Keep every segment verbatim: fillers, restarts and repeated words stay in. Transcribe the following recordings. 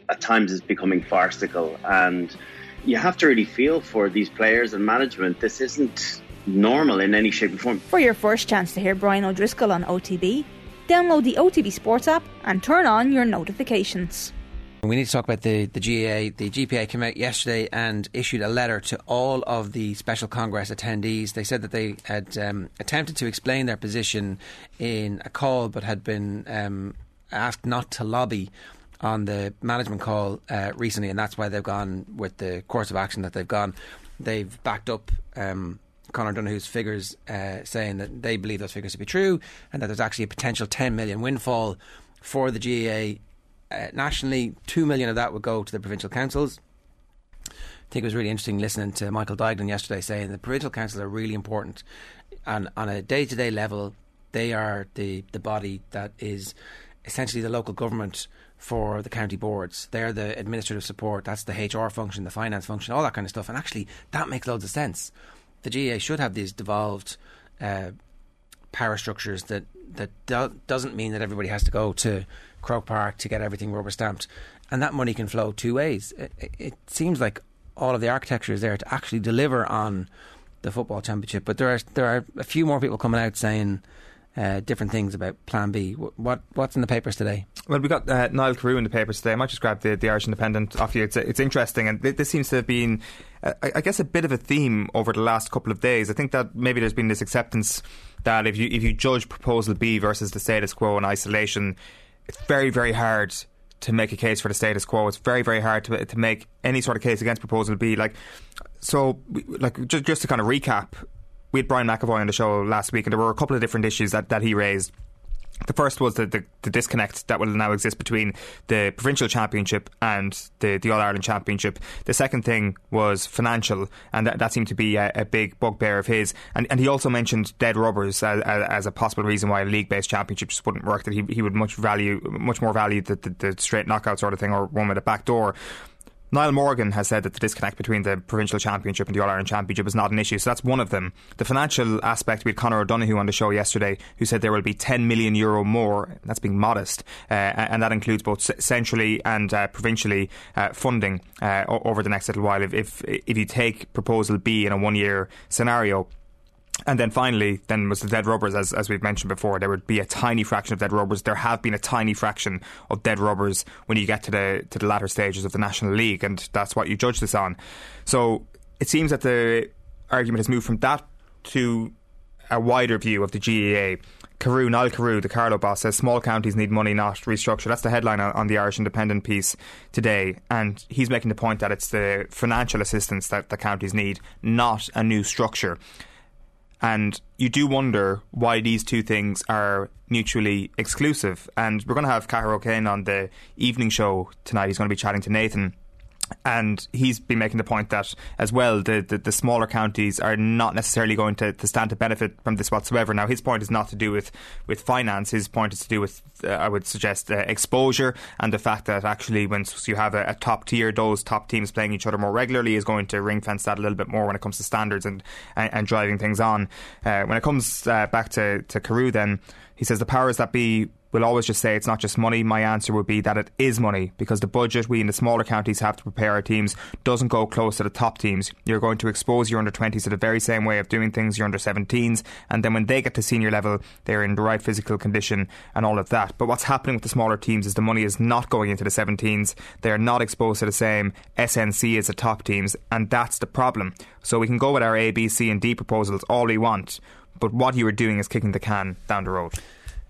at times is becoming farcical, and you have to really feel for these players and management. This isn't normal in any shape or form. For your first chance to hear Brian O'Driscoll on O T B, download the O T B Sports app and turn on your notifications. We need to talk about the, the G A A. The G P A came out yesterday and issued a letter to all of the Special Congress attendees. They said that they had um, attempted to explain their position in a call, but had been um, asked not to lobby on the management call uh, recently, and that's why they've gone with the course of action that they've gone. They've backed up um, Conor Donoghue's figures, uh, saying that they believe those figures to be true, and that there's actually a potential ten million windfall for the G A A. Uh, nationally, two million of that would go to the provincial councils. I think it was really interesting listening to Michael Dignan yesterday saying the provincial councils are really important, and on a day-to-day level they are the, the body that is essentially the local government for the county boards. They're the administrative support, that's the H R function, the finance function, all that kind of stuff, and actually that makes loads of sense. The G A A should have these devolved uh, power structures that, that do, doesn't mean that everybody has to go to Croke Park to get everything rubber stamped, and that money can flow two ways. It, it seems like all of the architecture is there to actually deliver on the football championship, but there are there are a few more people coming out saying uh, different things about Plan B. What what's in the papers today? Well, we got uh, Niall Carew in the papers today. I might just grab the, the Irish Independent off you. It's it's interesting, and this seems to have been, uh, I guess, a bit of a theme over the last couple of days. I think that maybe there's been this acceptance that if you if you judge Proposal B versus the status quo in isolation, it's very, very hard to make a case for the status quo. It's very, very hard to to make any sort of case against Proposal B. Like, so, like just, just to kind of recap, we had Brian McAvoy on the show last week, and there were a couple of different issues that, that he raised. The first was the, the, the disconnect that will now exist between the provincial championship and the, the All-Ireland championship. The second thing was financial, and that, that seemed to be a, a big bugbear of his. And, and he also mentioned dead rubbers as, as a possible reason why a league-based championship just wouldn't work, that he, he would much value, much more value the, the, the straight knockout sort of thing, or one with a back door. Niall Morgan has said that the disconnect between the provincial championship and the All-Ireland championship is not an issue, so that's one of them. The financial aspect, we had Conor O'Donoghue on the show yesterday, who said there will be ten million euro more. That's being modest, uh, and that includes both centrally and uh, provincially uh, funding uh, over the next little while if, if if you take Proposal B in a one-year scenario. And then finally, then was the dead rubbers, as as we've mentioned before. There would be a tiny fraction of dead rubbers. There have been a tiny fraction of dead rubbers when you get to the to the latter stages of the National League, and that's what you judge this on. So it seems that the argument has moved from that to a wider view of the G A A. Carew, Niall Carew, the Carlow boss, says small counties need money, not restructure. That's the headline on, on the Irish Independent piece today, and he's making the point that it's the financial assistance that the counties need, not a new structure. And you do wonder why these two things are mutually exclusive. And we're going to have Cahir O'Kane on the evening show tonight. He's going to be chatting to Nathan, and he's been making the point that as well the, the, the smaller counties are not necessarily going to, to stand to benefit from this whatsoever. Now his point is not to do with, with finance. His point is to do with uh, I would suggest uh, exposure, and the fact that actually once you have a, a top tier, those top teams playing each other more regularly is going to ring fence that a little bit more when it comes to standards and, and, and driving things on. Uh, when it comes uh, back to, to Carew, then he says the powers that be will always just say it's not just money. My answer would be that it is money, because the budget we in the smaller counties have to prepare our teams doesn't go close to the top teams. You're going to expose your under twenties to the very same way of doing things, your under seventeens, and then when they get to senior level they're in the right physical condition and all of that. But what's happening with the smaller teams is the money is not going into the seventeens. They're not exposed to the same S N C as the top teams, and that's the problem. So we can go with our A, B, C and D proposals all we want, but what you are doing is kicking the can down the road.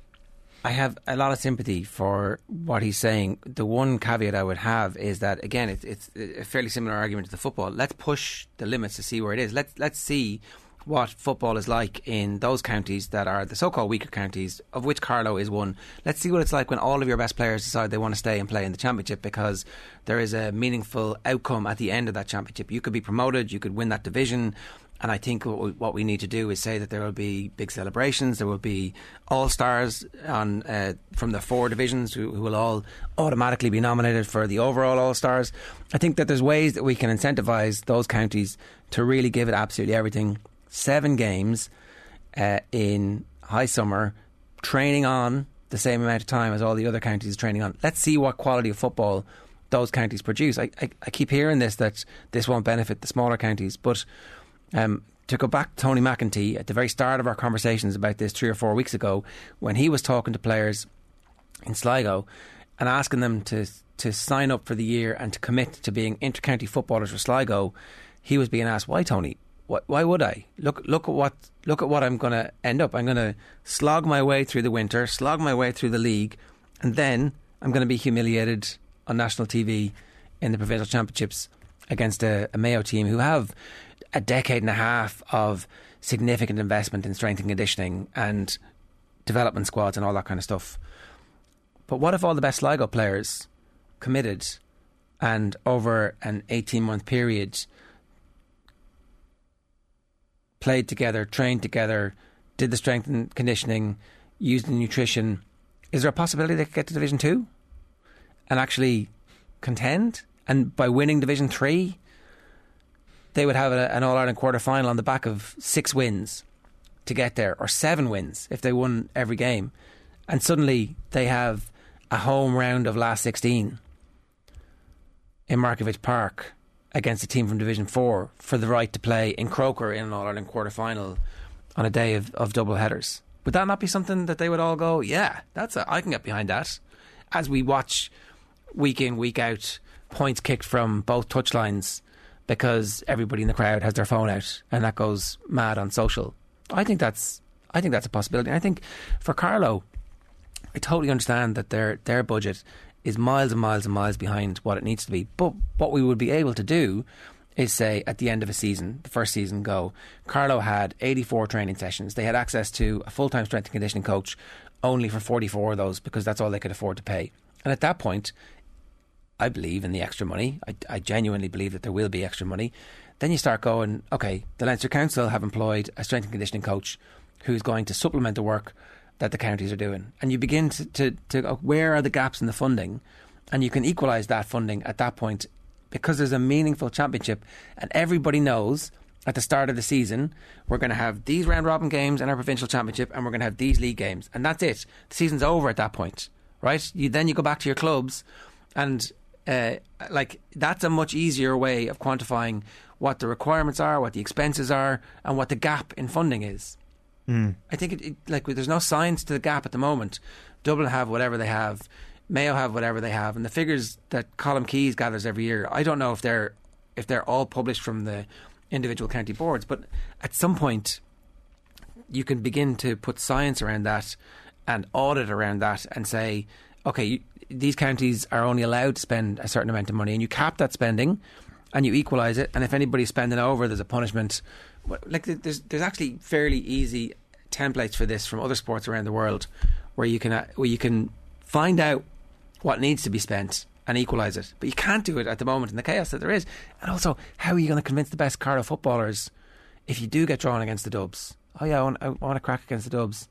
I have a lot of sympathy for what he's saying. The one caveat I would have is that, again, it's, it's a fairly similar argument to the football. Let's push the limits to see where it is. Let's, let's see what football is like in those counties that are the so-called weaker counties, of which Carlow is one. Let's see what it's like when all of your best players decide they want to stay and play in the championship, because there is a meaningful outcome at the end of that championship. You could be promoted, you could win that division. And I think what we need to do is say that there will be big celebrations. There will be all-stars on uh, from the four divisions who, who will all automatically be nominated for the overall all-stars. I think that there's ways that we can incentivise those counties to really give it absolutely everything. Seven games uh, in high summer, training on the same amount of time as all the other counties training on. Let's see what quality of football those counties produce. I, I, I keep hearing this, that this won't benefit the smaller counties, but um, to go back to Tony McEntee at the very start of our conversations about this three or four weeks ago, when he was talking to players in Sligo and asking them to to sign up for the year and to commit to being inter-county footballers for Sligo, he was being asked, why, Tony? Why, why would I? Look look at what look at what I'm going to end up. I'm going to slog my way through the winter, slog my way through the league, and then I'm going to be humiliated on national T V in the provincial championships against a, a Mayo team who have a decade and a half of significant investment in strength and conditioning and development squads and all that kind of stuff. But what if all the best Sligo players committed and over an eighteen month period played together, trained together, did the strength and conditioning, used the nutrition? Is there a possibility they could get to Division two and actually contend? And by winning Division three, they would have a, an All-Ireland quarter-final on the back of six wins to get there, or seven wins if they won every game. And suddenly they have a home round of last sixteen in Markievicz Park against a team from Division four for the right to play in Croker in an All-Ireland quarter-final on a day of, of double headers. Would that not be something that they would all go, yeah, that's a, I can get behind that? As we watch week in, week out, points kicked from both touchlines because everybody in the crowd has their phone out and that goes mad on social. I think that's I think that's a possibility. And I think for Carlow, I totally understand that their their budget is miles and miles and miles behind what it needs to be. But what we would be able to do is say at the end of a season, the first season go, Carlow had eighty-four training sessions. They had access to a full-time strength and conditioning coach only for forty-four of those because that's all they could afford to pay. And at that point, I believe in the extra money. I, I genuinely believe that there will be extra money. Then you start going, okay, the Leinster Council have employed a strength and conditioning coach who's going to supplement the work that the counties are doing. And you begin to, to, to go, where are the gaps in the funding? And you can equalise that funding at that point because there's a meaningful championship and everybody knows at the start of the season we're going to have these round robin games in our provincial championship and we're going to have these league games. And that's it. The season's over at that point, right? You Then you go back to your clubs and uh, like that's a much easier way of quantifying what the requirements are, what the expenses are and what the gap in funding is. Mm. I think it, it, like there's no science to the gap at the moment. Dublin have whatever they have, Mayo have whatever they have, and the figures that Colm Keys gathers every year, I don't know if they're if they're all published from the individual county boards, but at some point you can begin to put science around that and audit around that and say, okay, you, these counties are only allowed to spend a certain amount of money, and you cap that spending and you equalise it, and if anybody's spending over, there's a punishment. Like there's there's actually fairly easy templates for this from other sports around the world, where you can uh, where you can find out what needs to be spent and equalise it. But you can't do it at the moment in the chaos that there is. And also, how are you going to convince the best Carlow footballers if you do get drawn against the Dubs? Oh yeah, I want, I want to crack against the Dubs,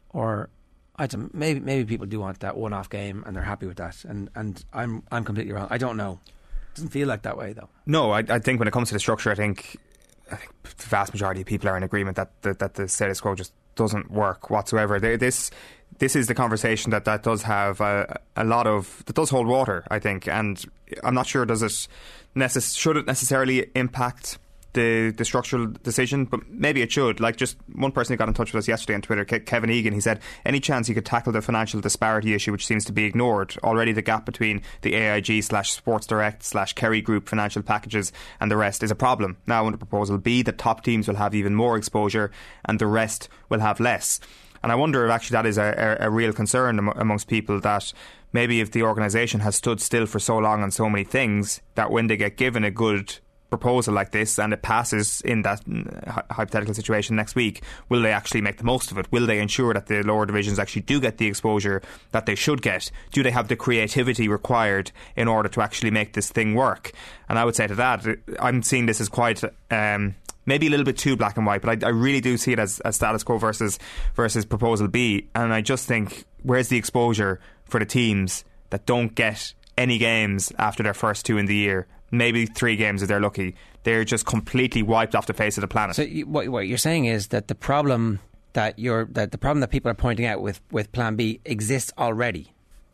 or I don't, maybe maybe people do want that one-off game and they're happy with that. And and I'm I'm completely wrong. I don't know. It doesn't feel like that way though. No, I, I think when it comes to the structure, I think. I think the vast majority of people are in agreement that that, that the status quo just doesn't work whatsoever. They, this this is the conversation that, that does have a, a lot of that does hold water, I think, and I'm not sure does it necess- should it necessarily impact the the structural decision, but maybe it should. Like just one person who got in touch with us yesterday on Twitter, Ke- Kevin Egan, he said any chance you could tackle the financial disparity issue, which seems to be ignored already. The gap between the A I G slash Sports Direct slash Kerry Group financial packages and the rest is a problem. Now under proposal B, the top teams will have even more exposure and the rest will have less. And I wonder if actually that is a, a, a real concern am- amongst people, that maybe if the organisation has stood still for so long on so many things, that when they get given a good proposal like this and it passes in that hypothetical situation next week, will they actually make the most of it? Will they ensure that the lower divisions actually do get the exposure that they should get? Do they have the creativity required in order to actually make this thing work? And I would say to that, I'm seeing this as quite um, maybe a little bit too black and white, but I, I really do see it as, as status quo versus versus proposal B. And I just think, where's the exposure for the teams that don't get any games after their first two in the year? Maybe three games if they're lucky. They're just completely wiped off the face of the planet. So you, what, what you're saying is that the problem that you're that the problem that people are pointing out with, with Plan B exists already.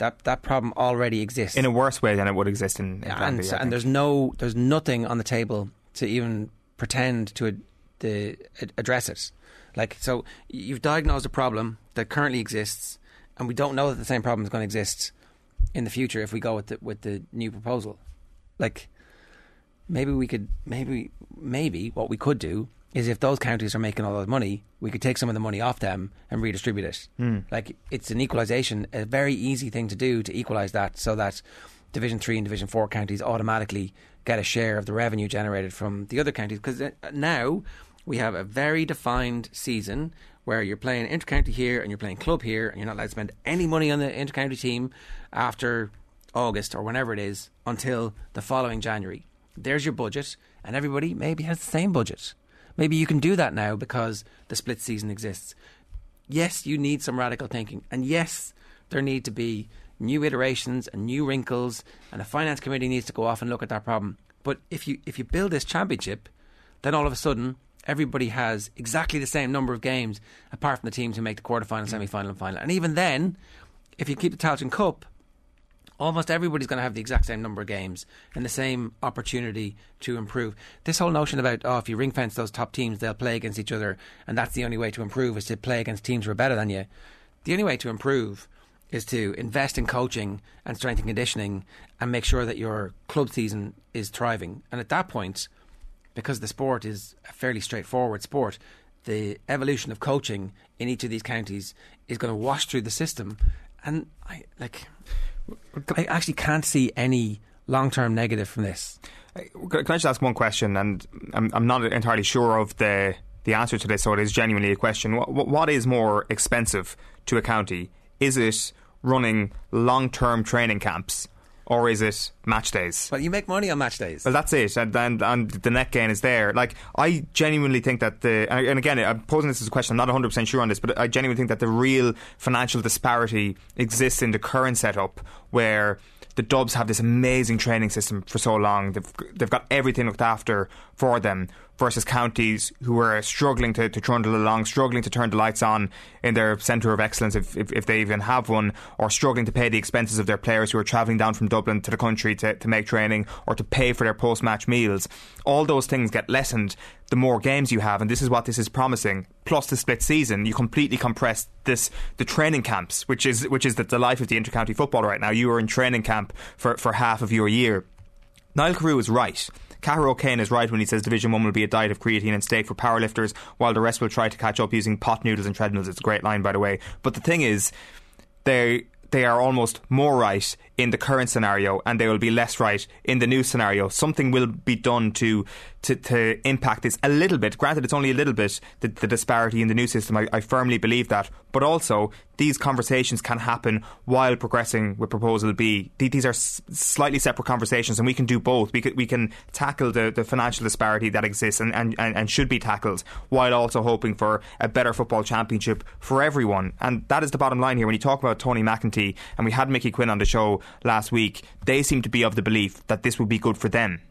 that that problem already exists in a worse way than it would exist in, in and, B, and there's no there's nothing on the table to even pretend to, to address it. Like, so you've diagnosed a problem that currently exists, and we don't know that the same problem is going to exist in the future if we go with the, with the new proposal. Like, maybe we could, maybe, maybe what we could do is, if those counties are making all that money, we could take some of the money off them and redistribute it. Mm. Like, it's an equalisation, a very easy thing to do to equalise that, so that Division three and Division four counties automatically get a share of the revenue generated from the other counties. Because now we have a very defined season where you're playing inter-county here and you're playing club here, and you're not allowed to spend any money on the inter-county team after August or whenever it is until the following January. There's your budget, and everybody maybe has the same budget. Maybe you can do that now because the split season exists. Yes, you need some radical thinking, and yes, there need to be new iterations and new wrinkles, and a finance committee needs to go off and look at that problem. But if you if you build this championship, then all of a sudden everybody has exactly the same number of games, apart from the teams who make the quarterfinal, semi-final and final. And even then, if you keep the Tailteann Cup, almost everybody's going to have the exact same number of games and the same opportunity to improve. This whole notion about, oh, if you ring fence those top teams, they'll play against each other, and that's the only way to improve, is to play against teams who are better than you. The only way to improve is to invest in coaching and strength and conditioning and make sure that your club season is thriving. And at that point, because the sport is a fairly straightforward sport, the evolution of coaching in each of these counties is going to wash through the system. And I like, I actually can't see any long-term negative from this. Can I just ask one question? And I'm, I'm not entirely sure of the the answer to this, so it is genuinely a question. What, what is more expensive to a county? Is it running long-term training camps, or is it match days? Well, you make money on match days. Well, that's it, and, and, and the net gain is there. Like, I genuinely think that the, and again, I'm posing this as a question, I'm not one hundred percent sure on this, but I genuinely think that the real financial disparity exists in the current setup, where the Dubs have this amazing training system for so long. They've, they've got everything looked after for them, versus counties who are struggling to, to trundle along, struggling to turn the lights on in their centre of excellence, if, if, if they even have one, or struggling to pay the expenses of their players who are travelling down from Dublin to the country to, to make training, or to pay for their post-match meals. All those things get lessened the more games you have, and this is what this is promising. Plus the split season, you completely compress this the training camps, which is which is the, the life of the inter-county football right now. You are in training camp for, for half of your year. Niall Carew is right. Cahir O'Kane is right when he says Division one will be a diet of creatine and steak for powerlifters, while the rest will try to catch up using pot noodles and treadmills. It's a great line, by the way. But the thing is, they they are almost more right in the current scenario, and they will be less right in the new scenario. Something will be done to to, to impact this a little bit. Granted, it's only a little bit, the, the disparity in the new system. I, I firmly believe that. But also, these conversations can happen while progressing with Proposal B. These are s- slightly separate conversations, and we can do both. We can, we can tackle the, the financial disparity that exists and, and, and, and should be tackled, while also hoping for a better football championship for everyone. And that is the bottom line here. When you talk about Tony McEntee, and we had Mickey Quinn on the show last week, they seem to be of the belief that this would be good for them.